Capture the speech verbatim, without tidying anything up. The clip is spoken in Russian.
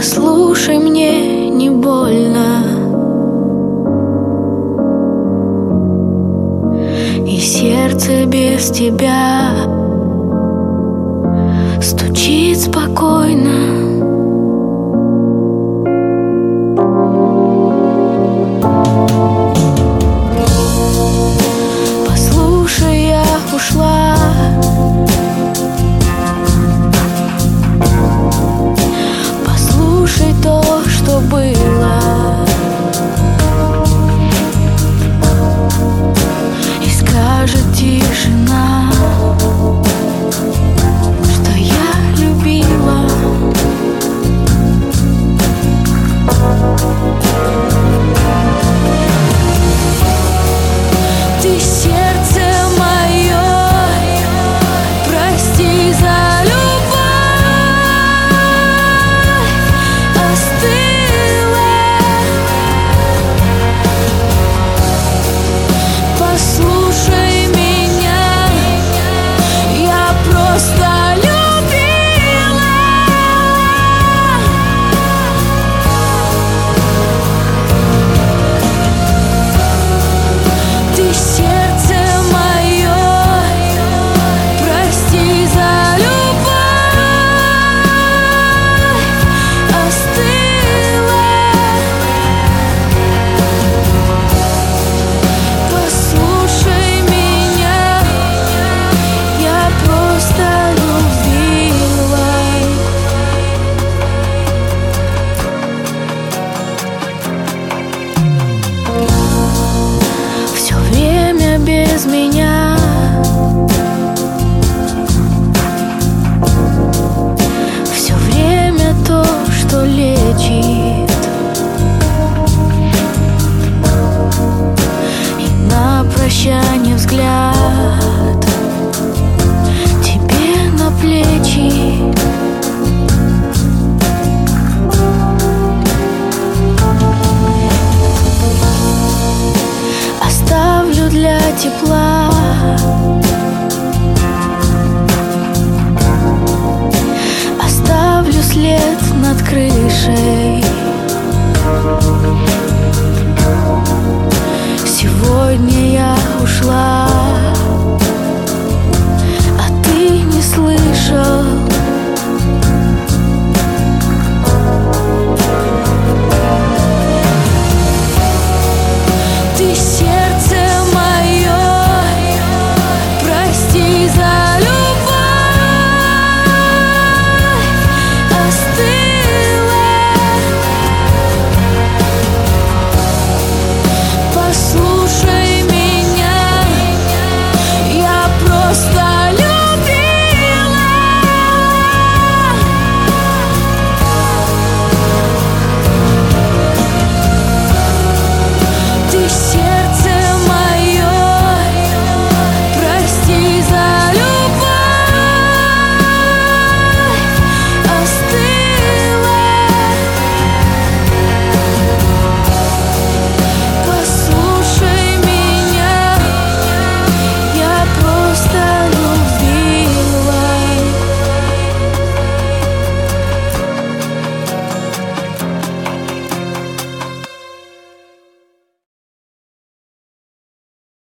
Послушай, мне не больно, и сердце без тебя стучит спокойно. Послушай, я ушла, послушай то, что было, и скажет тишина, что я любила. Ты сердце мое, прости за любовь, остыла. Послушай меня, я просто любила. Ты сердце мое, прости за любовь, остыла. Послушай меня, я просто любила. Все время без меня, все время то, что лечит, и на прощание взгляд тебе на плечи. Оставлю для тепла, оставлю след над крышей. Сегодня я ушла,